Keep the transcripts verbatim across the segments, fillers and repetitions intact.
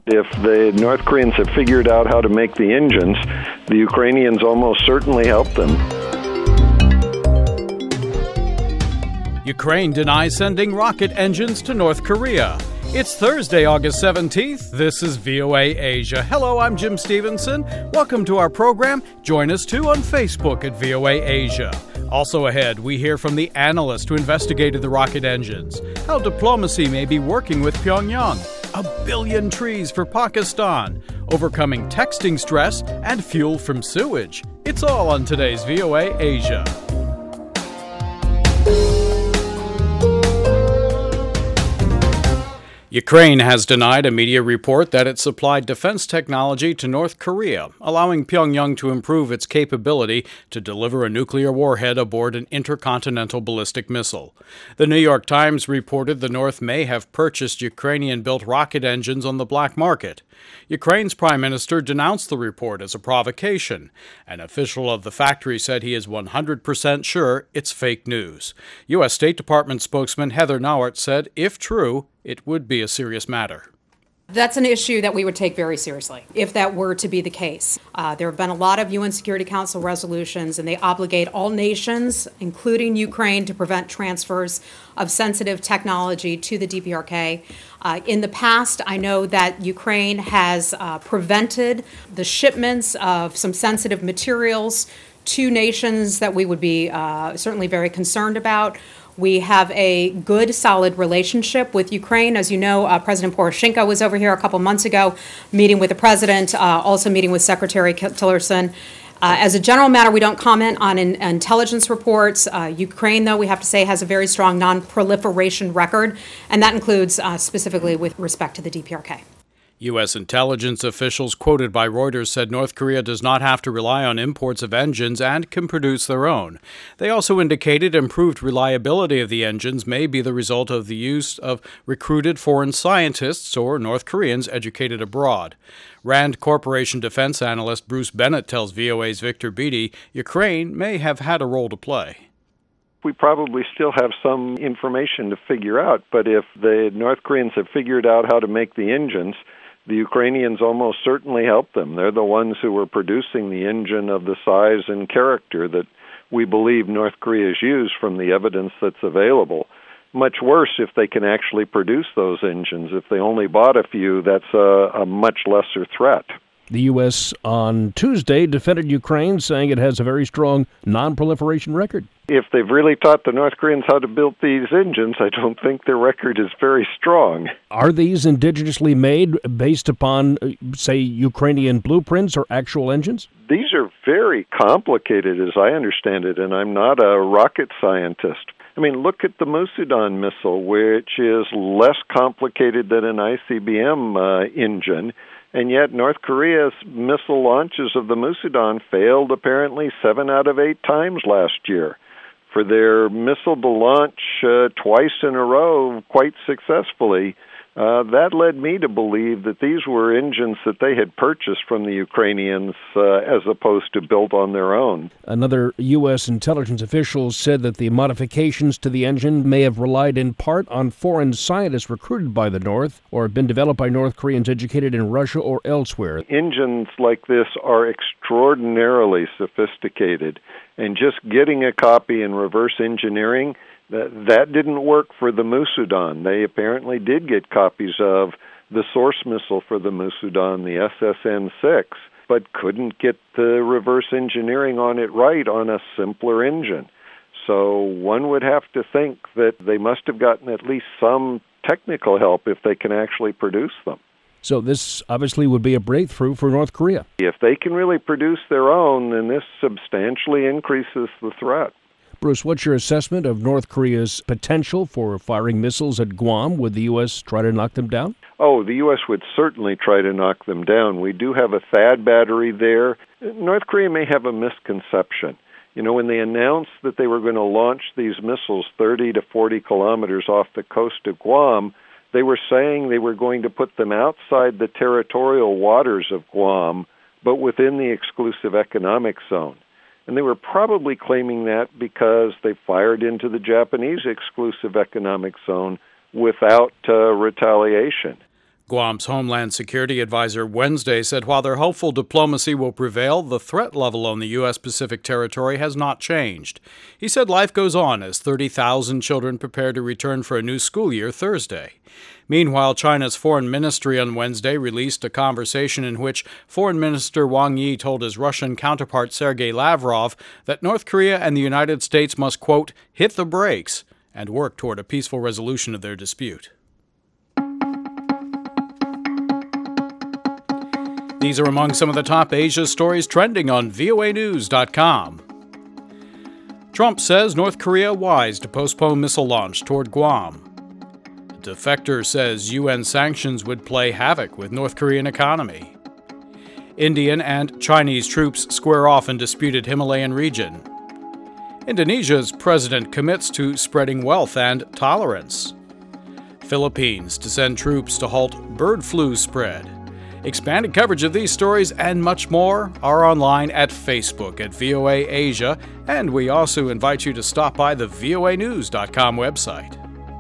If the North Koreans have figured out how to make the engines, the Ukrainians almost certainly helped them. Ukraine denies sending rocket engines to North Korea. It's Thursday, August seventeenth. This is V O A Asia. Hello, I'm Jim Stevenson. Welcome to our program. Join us too on Facebook at V O A Asia. Also ahead, we hear from the analyst who investigated the rocket engines, how diplomacy may be working with Pyongyang, a billion trees for Pakistan, overcoming texting stress, and fuel from sewage. It's all on today's V O A Asia. Ukraine has denied a media report that it supplied defense technology to North Korea, allowing Pyongyang to improve its capability to deliver a nuclear warhead aboard an intercontinental ballistic missile. The New York Times reported the North may have purchased Ukrainian-built rocket engines on the black market. Ukraine's prime minister denounced the report as a provocation. An official of the factory said he is one hundred percent sure it's fake news. U S State Department spokesman Heather Nauert said, if true, it would be a serious matter. That's an issue that we would take very seriously if that were to be the case. Uh, there have been a lot of U N Security Council resolutions, and they obligate all nations, including Ukraine, to prevent transfers of sensitive technology to the D P R K. Uh, in the past, I know that Ukraine has uh, prevented the shipments of some sensitive materials to nations that we would be uh, certainly very concerned about. We have a good, solid relationship with Ukraine. As you know, uh, President Poroshenko was over here a couple months ago, meeting with the president, uh, also meeting with Secretary Tillerson. Uh, as a general matter, we don't comment on in, intelligence reports. Uh, Ukraine, though, we have to say, has a very strong non-proliferation record, and that includes uh, specifically with respect to the D P R K. U S intelligence officials quoted by Reuters said North Korea does not have to rely on imports of engines and can produce their own. They also indicated improved reliability of the engines may be the result of the use of recruited foreign scientists or North Koreans educated abroad. Rand Corporation defense analyst Bruce Bennett tells V O A's Victor Beattie Ukraine may have had a role to play. We probably still have some information to figure out, but if the North Koreans have figured out how to make the engines, the Ukrainians almost certainly helped them. They're the ones who were producing the engine of the size and character that we believe North Korea has used from the evidence that's available. Much worse if they can actually produce those engines. If they only bought a few, that's a, a much lesser threat. The U S on Tuesday defended Ukraine, saying it has a very strong non-proliferation record. If they've really taught the North Koreans how to build these engines, I don't think their record is very strong. Are these indigenously made based upon, say, Ukrainian blueprints or actual engines? These are very complicated, as I understand it, and I'm not a rocket scientist. I mean, look at the Musudan missile, which is less complicated than an I C B M uh, engine. And yet North Korea's missile launches of the Musudan failed apparently seven out of eight times last year. For their missile to launch uh, twice in a row quite successfully, uh, that led me to believe that these were engines that they had purchased from the Ukrainians uh, as opposed to built on their own. Another U S intelligence official said that the modifications to the engine may have relied in part on foreign scientists recruited by the North or have been developed by North Koreans educated in Russia or elsewhere. Engines like this are extraordinarily sophisticated, and just getting a copy in reverse engineering, That, that didn't work for the Musudan. They apparently did get copies of the source missile for the Musudan, the S S N six, but couldn't get the reverse engineering on it right on a simpler engine. So one would have to think that they must have gotten at least some technical help if they can actually produce them. So this obviously would be a breakthrough for North Korea. If they can really produce their own, then this substantially increases the threat. Bruce, what's your assessment of North Korea's potential for firing missiles at Guam? Would the U S try to knock them down? Oh, the U S would certainly try to knock them down. We do have a THAAD battery there. North Korea may have a misconception. You know, when they announced that they were going to launch these missiles thirty to forty kilometers off the coast of Guam, they were saying they were going to put them outside the territorial waters of Guam, but within the exclusive economic zone. And they were probably claiming that because they fired into the Japanese exclusive economic zone without uh, retaliation. Guam's Homeland Security Advisor Wednesday said while they're hopeful diplomacy will prevail, the threat level on the U S. Pacific territory has not changed. He said life goes on as thirty thousand children prepare to return for a new school year Thursday. Meanwhile, China's foreign ministry on Wednesday released a conversation in which Foreign Minister Wang Yi told his Russian counterpart Sergei Lavrov that North Korea and the United States must, quote, hit the brakes and work toward a peaceful resolution of their dispute. These are among some of the top Asia stories trending on V O A news dot com. Trump says North Korea wise to postpone missile launch toward Guam. A defector says U N sanctions would play havoc with North Korean economy. Indian and Chinese troops square off in disputed Himalayan region. Indonesia's president commits to spreading wealth and tolerance. Philippines to send troops to halt bird flu spread. Expanded coverage of these stories and much more are online at Facebook at V O A Asia, and we also invite you to stop by the V O A news dot com website.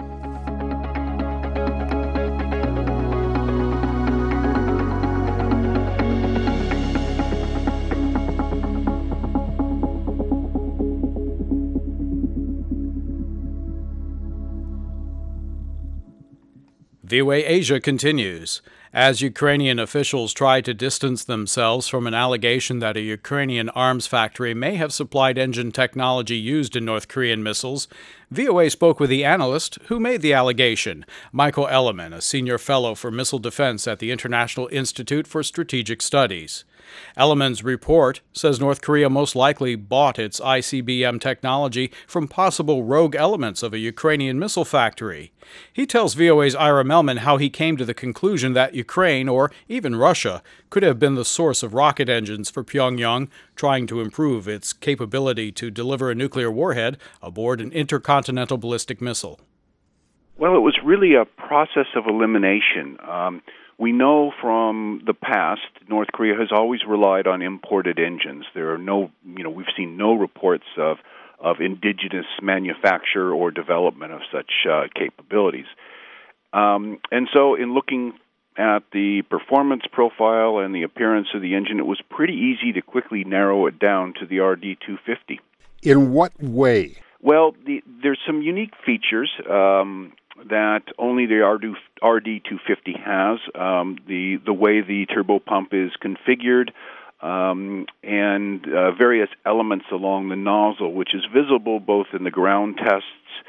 V O A Asia continues. As Ukrainian officials try to distance themselves from an allegation that a Ukrainian arms factory may have supplied engine technology used in North Korean missiles, V O A spoke with the analyst who made the allegation, Michael Elleman, a senior fellow for missile defense at the International Institute for Strategic Studies. Elleman's report says North Korea most likely bought its I C B M technology from possible rogue elements of a Ukrainian missile factory. He tells V O A's Ira Melman how he came to the conclusion that Ukraine, or even Russia, could have been the source of rocket engines for Pyongyang, trying to improve its capability to deliver a nuclear warhead aboard an intercontinental ballistic missile. Well, it was really a process of elimination. Um, We know from the past, North Korea has always relied on imported engines. There are no, you know, we've seen no reports of, of indigenous manufacture or development of such uh, capabilities. Um, and so in looking at the performance profile and the appearance of the engine, it was pretty easy to quickly narrow it down to the R D two fifty. In what way? Well, the, there's some unique features um, that only the R D two fifty has, um, the the way the turbo pump is configured, um, and uh, various elements along the nozzle, which is visible both in the ground tests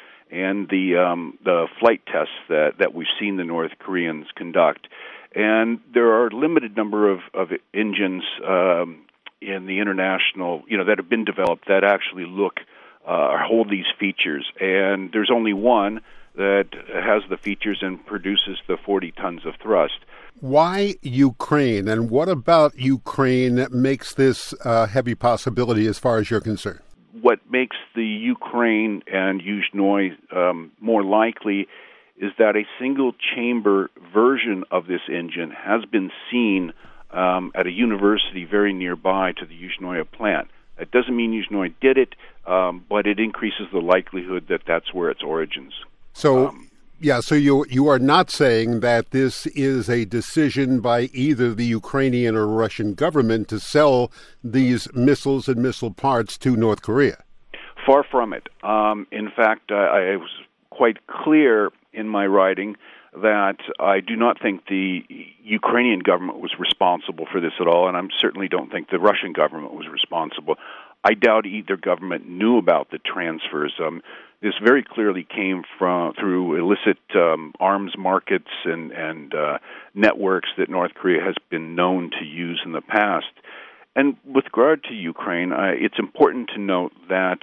and the um, the flight tests that, that we've seen the North Koreans conduct. And there are a limited number of, of engines um, in the international, you know, that have been developed that actually look uh, or hold these features. And there's only one that has the features and produces the forty tons of thrust. Why Ukraine, and what about Ukraine that makes this a heavy possibility as far as you're concerned? What makes the Ukraine and Yuzhnoye um, more likely is that a single-chamber version of this engine has been seen um, at a university very nearby to the Yuzhnoye plant. It doesn't mean Yuzhnoye did it, um, but it increases the likelihood that that's where its origins. So, um, yeah, so you you are not saying that this is a decision by either the Ukrainian or Russian government to sell these missiles and missile parts to North Korea? Far from it. Um, in fact, I, I was quite clear in my writing that I do not think the Ukrainian government was responsible for this at all, and I certainly don't think the Russian government was responsible. I doubt either government knew about the transfers. Um, this very clearly came from through illicit um, arms markets and, and uh, networks that North Korea has been known to use in the past. And with regard to Ukraine, uh, it's important to note that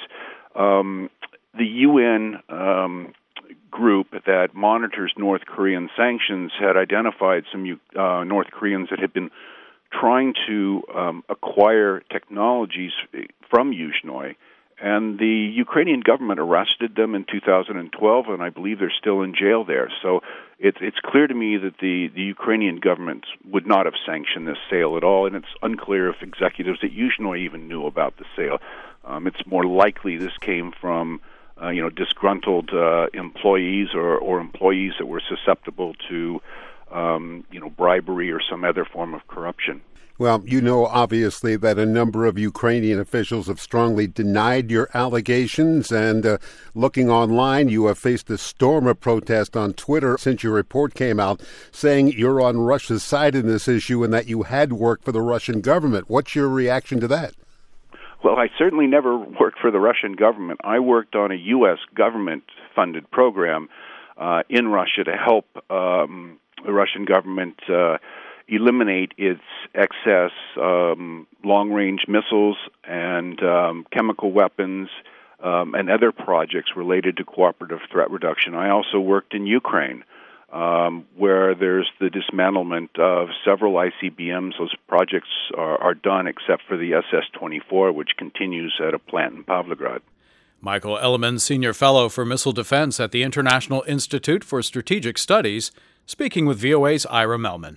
um, the U N um, group that monitors North Korean sanctions had identified some uh, North Koreans that had been trying to um, acquire technologies from Yuzhnoye, and the Ukrainian government arrested them in two thousand twelve, and I believe they're still in jail there. So it's it's clear to me that the, the Ukrainian government would not have sanctioned this sale at all, and it's unclear if executives at Yuzhnoye even knew about the sale. Um, it's more likely this came from uh, you know disgruntled uh, employees or, or employees that were susceptible to Um, bribery or some other form of corruption. Well, you know, obviously, that a number of Ukrainian officials have strongly denied your allegations. And uh, looking online, you have faced a storm of protest on Twitter since your report came out, saying you're on Russia's side in this issue and that you had worked for the Russian government. What's your reaction to that? Well, I certainly never worked for the Russian government. I worked on a U S government-funded program uh, in Russia to help um, the Russian government uh, eliminate its excess um, long-range missiles and um, chemical weapons um, and other projects related to cooperative threat reduction. I also worked in Ukraine, um, where there's the dismantlement of several I C B Ms. Those projects are, are done except for the S S twenty-four, which continues at a plant in Pavlograd. Michael Elliman, Senior Fellow for Missile Defense at the International Institute for Strategic Studies, speaking with V O A's Ira Melman.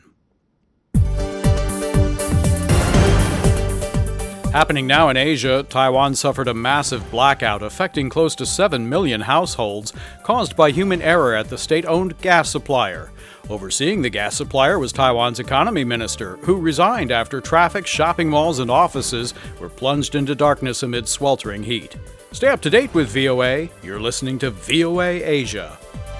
Happening now in Asia, Taiwan suffered a massive blackout affecting close to seven million households caused by human error at the state-owned gas supplier. Overseeing the gas supplier was Taiwan's economy minister, who resigned after traffic, shopping malls, and offices were plunged into darkness amid sweltering heat. Stay up to date with V O A. You're listening to V O A Asia.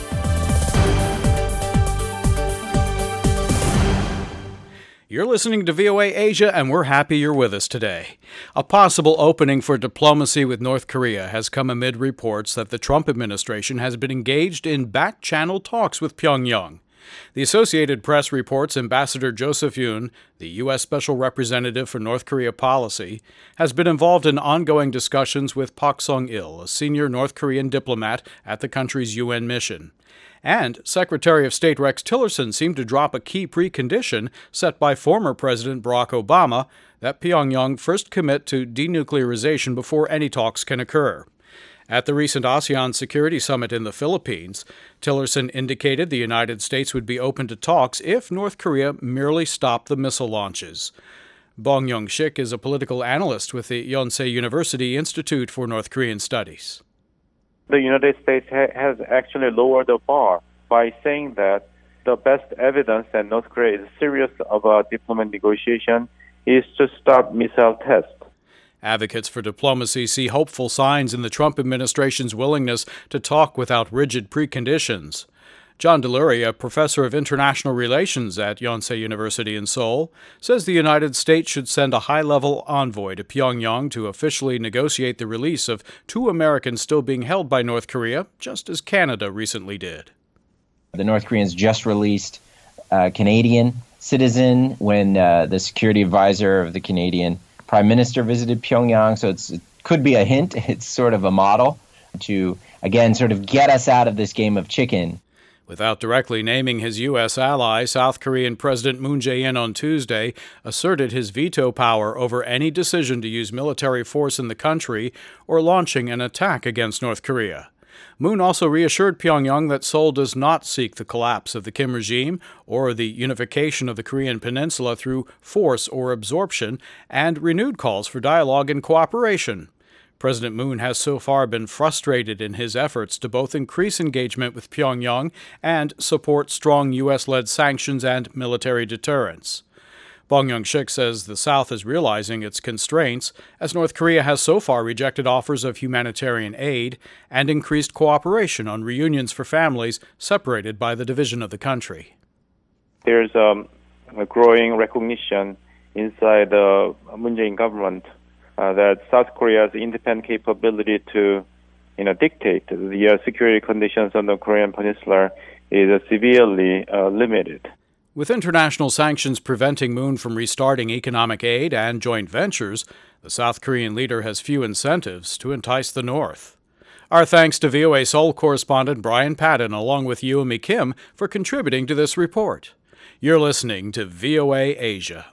You're listening to V O A Asia, and we're happy you're with us today. A possible opening for diplomacy with North Korea has come amid reports that the Trump administration has been engaged in back-channel talks with Pyongyang. The Associated Press reports Ambassador Joseph Yun, the U S Special Representative for North Korea policy, has been involved in ongoing discussions with Pak Song-il, a senior North Korean diplomat at the country's U N mission. And Secretary of State Rex Tillerson seemed to drop a key precondition set by former President Barack Obama that Pyongyang first commit to denuclearization before any talks can occur. At the recent ASEAN Security Summit in the Philippines, Tillerson indicated the United States would be open to talks if North Korea merely stopped the missile launches. Bong Young-sik is a political analyst with the Yonsei University Institute for North Korean Studies. The United States ha- has actually lowered the bar by saying that the best evidence that North Korea is serious about diplomatic negotiation is to stop missile tests. Advocates for diplomacy see hopeful signs in the Trump administration's willingness to talk without rigid preconditions. John Delury, a professor of international relations at Yonsei University in Seoul, says the United States should send a high-level envoy to Pyongyang to officially negotiate the release of two Americans still being held by North Korea, just as Canada recently did. The North Koreans just released a Canadian citizen when uh, the security advisor of the Canadian Prime Minister visited Pyongyang, so it's, it could be a hint. It's sort of a model to, again, sort of get us out of this game of chicken. Without directly naming his U S ally, South Korean President Moon Jae-in on Tuesday asserted his veto power over any decision to use military force in the country or launching an attack against North Korea. Moon also reassured Pyongyang that Seoul does not seek the collapse of the Kim regime or the unification of the Korean peninsula through force or absorption, and renewed calls for dialogue and cooperation. President Moon has so far been frustrated in his efforts to both increase engagement with Pyongyang and support strong U S-led sanctions and military deterrence. Bong Young-sik says the South is realizing its constraints, as North Korea has so far rejected offers of humanitarian aid and increased cooperation on reunions for families separated by the division of the country. There's um, a growing recognition inside the Moon Jae-in government Uh, that South Korea's independent capability to, you know, dictate the uh, security conditions on the Korean peninsula is uh, severely uh, limited. With international sanctions preventing Moon from restarting economic aid and joint ventures, the South Korean leader has few incentives to entice the North. Our thanks to V O A Seoul correspondent Brian Padden, along with Yoo-Mi Kim, for contributing to this report. You're listening to V O A Asia.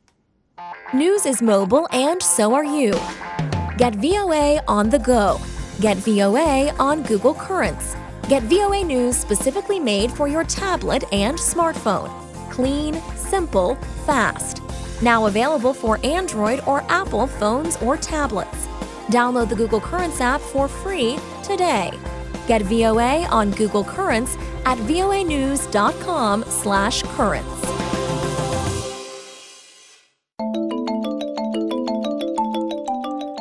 News is mobile, and so are you. Get V O A on the go. Get V O A on Google Currents. Get V O A News specifically made for your tablet and smartphone. Clean, simple, fast. Now available for Android or Apple phones or tablets. Download the Google Currents app for free today. Get V O A on Google Currents at voanews.com slash currents.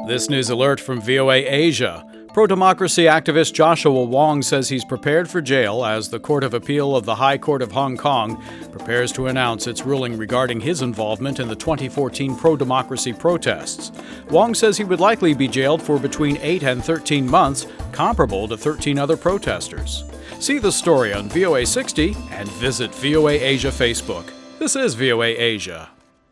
This news alert from V O A Asia. Pro-democracy activist Joshua Wong says he's prepared for jail as the Court of Appeal of the High Court of Hong Kong prepares to announce its ruling regarding his involvement in the twenty fourteen pro-democracy protests. Wong says he would likely be jailed for between eight and thirteen months, comparable to thirteen other protesters. See the story on V O A sixty and visit V O A Asia Facebook. This is V O A Asia.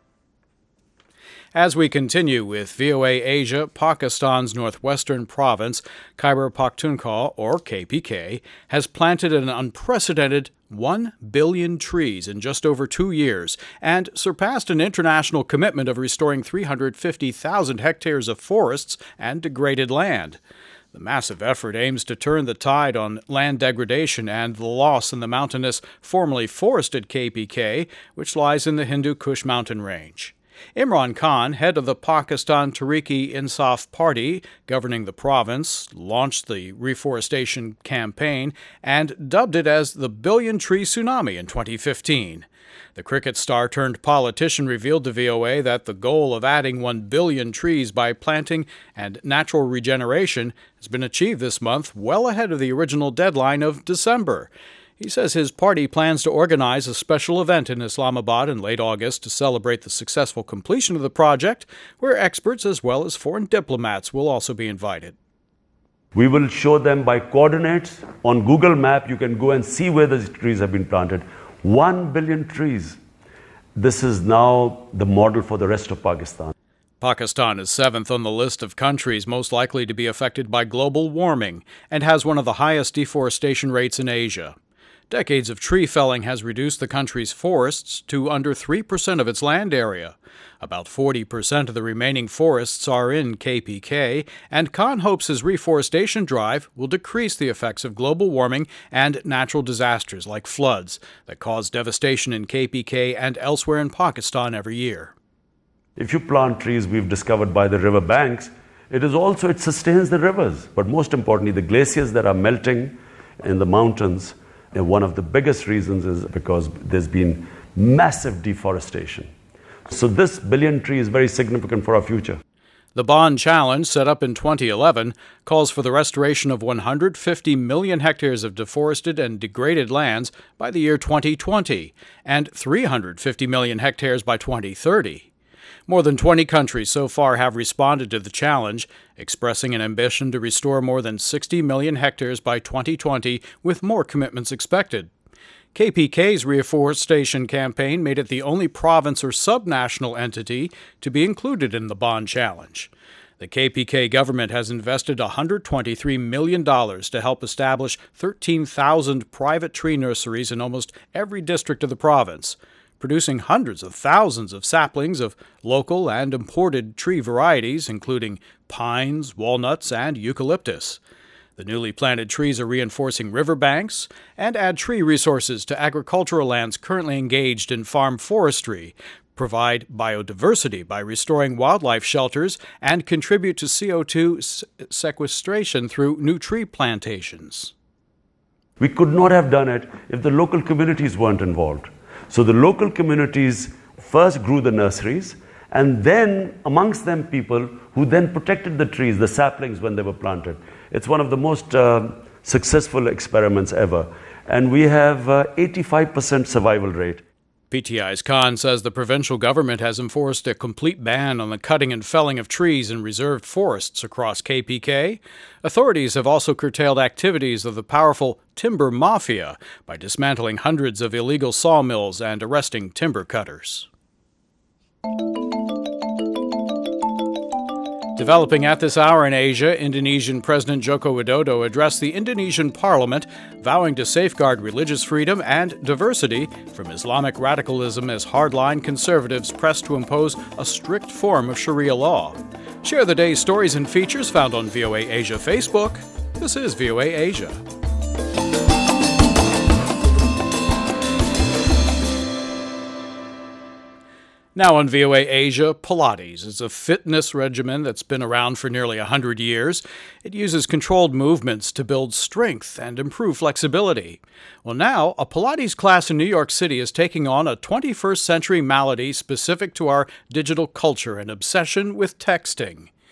As we continue with V O A Asia, Pakistan's northwestern province, Khyber Pakhtunkhwa, or K P K, has planted an unprecedented one billion trees in just over two years and surpassed an international commitment of restoring three hundred fifty thousand hectares of forests and degraded land. The massive effort aims to turn the tide on land degradation and the loss in the mountainous, formerly forested K P K, which lies in the Hindu Kush mountain range. Imran Khan, head of the Pakistan Tehreek-e-Insaf Party governing the province, launched the reforestation campaign and dubbed it as the Billion Tree Tsunami in twenty fifteen. The cricket star turned politician revealed to V O A that the goal of adding one billion trees by planting and natural regeneration has been achieved this month, well ahead of the original deadline of December. He says his party plans to organize a special event in Islamabad in late August to celebrate the successful completion of the project, where experts as well as foreign diplomats will also be invited. We will show them by coordinates. On Google Map, you can go and see where the trees have been planted. One billion trees. This is now the model for the rest of Pakistan. Pakistan is seventh on the list of countries most likely to be affected by global warming and has one of the highest deforestation rates in Asia. Decades of tree felling has reduced the country's forests to under three percent of its land area. About forty percent of the remaining forests are in K P K, and Khan hopes his reforestation drive will decrease the effects of global warming and natural disasters like floods that cause devastation in K P K and elsewhere in Pakistan every year. If you plant trees we've discovered by the river banks, it is also, it sustains the rivers. But most importantly, the glaciers that are melting in the mountains, and one of the biggest reasons is because there's been massive deforestation. So this billion tree is very significant for our future. The Bond Challenge, set up in twenty eleven, calls for the restoration of one hundred fifty million hectares of deforested and degraded lands by the year twenty twenty and three hundred fifty million hectares by twenty thirty. More than twenty countries so far have responded to the challenge, expressing an ambition to restore more than sixty million hectares by twenty twenty, with more commitments expected. K P K's reforestation campaign made it the only province or subnational entity to be included in the Bond Challenge. The K P K government has invested one hundred twenty-three million dollars to help establish thirteen thousand private tree nurseries in almost every district of the province, producing hundreds of thousands of saplings of local and imported tree varieties, including pines, walnuts, and eucalyptus. The newly planted trees are reinforcing riverbanks and add tree resources to agricultural lands currently engaged in farm forestry, provide biodiversity by restoring wildlife shelters, and contribute to C O two sequestration through new tree plantations. We could not have done it if the local communities weren't involved. So the local communities first grew the nurseries, and then amongst them people who then protected the trees, the saplings when they were planted. It's one of the most uh, successful experiments ever. And we have uh, eighty-five percent survival rate. P T I's Khan says the provincial government has enforced a complete ban on the cutting and felling of trees in reserved forests across K P K. Authorities have also curtailed activities of the powerful timber mafia by dismantling hundreds of illegal sawmills and arresting timber cutters. Developing at this hour in Asia, Indonesian President Joko Widodo addressed the Indonesian parliament, vowing to safeguard religious freedom and diversity from Islamic radicalism as hardline conservatives press to impose a strict form of Sharia law. Share the day's stories and features found on V O A Asia Facebook. This is V O A Asia. Now on V O A Asia, Pilates is a fitness regimen that's been around for nearly one hundred years. It uses controlled movements to build strength and improve flexibility. Well, now, a Pilates class in New York City is taking on a twenty-first century malady specific to our digital culture and obsession with texting.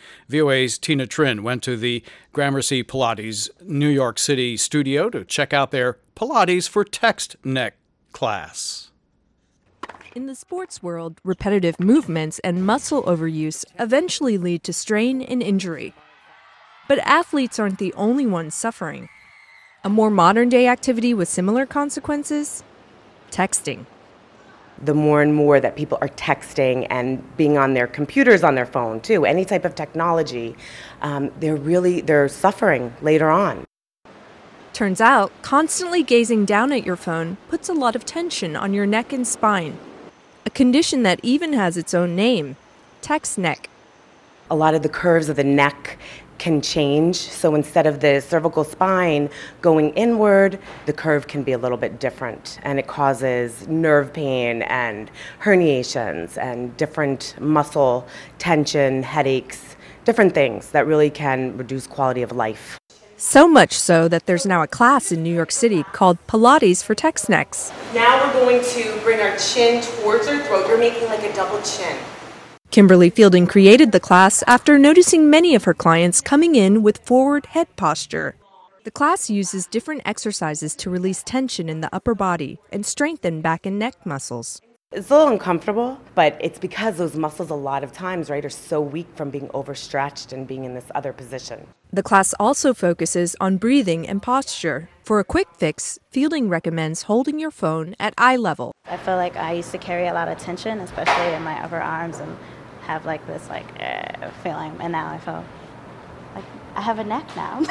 V O A's Tina Trin went to the Gramercy Pilates New York City studio to check out their Pilates for Text Neck class. In the sports world, repetitive movements and muscle overuse eventually lead to strain and injury. But athletes aren't the only ones suffering. A more modern-day activity with similar consequences? Texting. The more and more that people are texting and being on their computers, on their phone too, any type of technology, um, they're really, they're suffering later on. Turns out, constantly gazing down at your phone puts a lot of tension on your neck and spine. A condition that even has its own name, text neck. A lot of the curves of the neck can change, so instead of the cervical spine going inward, the curve can be a little bit different, and it causes nerve pain and herniations and different muscle tension, headaches, different things that really can reduce quality of life. So much so that there's now a class in New York City called Pilates for Text Necks. Now we're going to bring our chin towards our throat. You're making like a double chin. Kimberly Fielding created the class after noticing many of her clients coming in with forward head posture. The class uses different exercises to release tension in the upper body and strengthen back and neck muscles. It's a little uncomfortable, but it's because those muscles a lot of times, right, are so weak from being overstretched and being in this other position. The class also focuses on breathing and posture. For a quick fix, Fielding recommends holding your phone at eye level. I feel like I used to carry a lot of tension, especially in my upper arms, and have like this like uh, feeling, and now I feel like I have a neck now.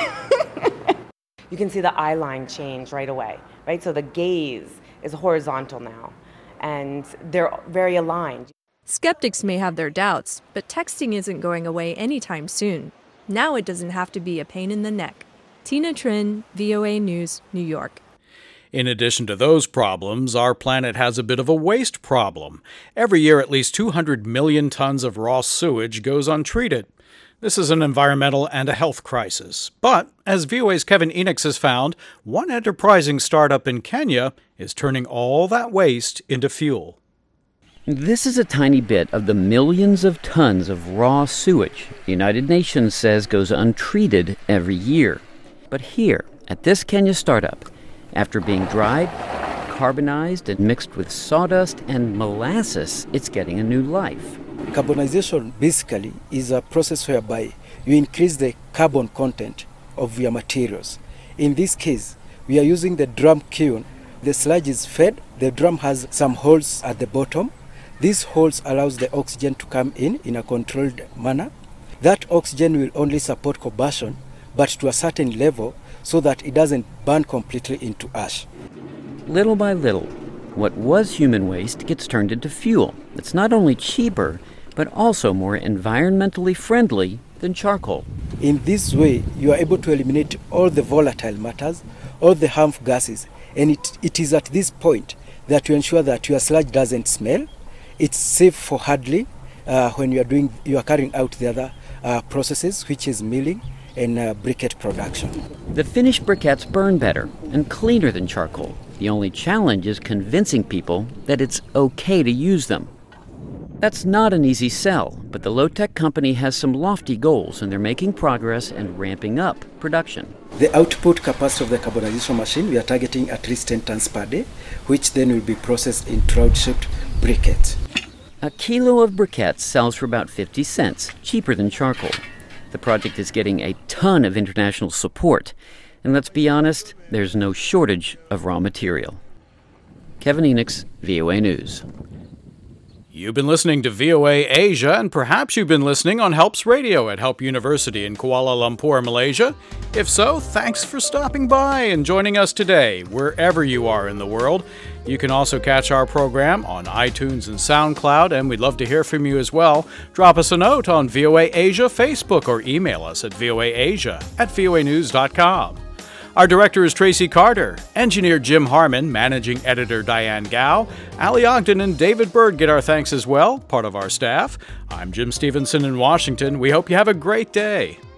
You can see the eye line change right away, right? So the gaze is horizontal now, and they're very aligned. Skeptics may have their doubts, but texting isn't going away anytime soon. Now it doesn't have to be a pain in the neck. Tina Trin, V O A News, New York. In addition to those problems, our planet has a bit of a waste problem. Every year, at least two hundred million tons of raw sewage goes untreated. This is an environmental and a health crisis. But, as V O A's Kevin Enochs has found, one enterprising startup in Kenya is turning all that waste into fuel. This is a tiny bit of the millions of tons of raw sewage the United Nations says goes untreated every year. But here, at this Kenya startup, after being dried, carbonized, and mixed with sawdust and molasses, it's getting a new life. Carbonization basically is a process whereby you increase the carbon content of your materials. In this case, we are using the drum kiln. The sludge is fed. The drum has some holes at the bottom. These holes allows the oxygen to come in in a controlled manner. That oxygen will only support combustion, but to a certain level, so that it doesn't burn completely into ash. Little by little, what was human waste gets turned into fuel. It's not only cheaper, but also more environmentally friendly than charcoal. In this way, you are able to eliminate all the volatile matters, all the harmful gases, and it, it is at this point that you ensure that your sludge doesn't smell. It's safe for handling uh, when you are doing, you are carrying out the other uh, processes, which is milling and uh, briquette production. The finished briquettes burn better and cleaner than charcoal. The only challenge is convincing people that it's okay to use them. That's not an easy sell, but the low-tech company has some lofty goals, and they're making progress and ramping up production. The output capacity of the carbonization machine, we are targeting at least ten tons per day, which then will be processed in trout-shaped briquettes. A kilo of briquettes sells for about fifty cents, cheaper than charcoal. The project is getting a ton of international support, and let's be honest, there's no shortage of raw material. Kevin Enochs, V O A News. You've been listening to V O A Asia, and perhaps you've been listening on Helps Radio at Help University in Kuala Lumpur, Malaysia. If so, thanks for stopping by and joining us today, wherever you are in the world. You can also catch our program on iTunes and SoundCloud, and we'd love to hear from you as well. Drop us a note on V O A Asia Facebook or email us at voaasia at voa news dot com. Our director is Tracy Carter, engineer Jim Harmon, managing editor Diane Gao, Ali Ogden and David Bird get our thanks as well, part of our staff. I'm Jim Stevenson in Washington. We hope you have a great day.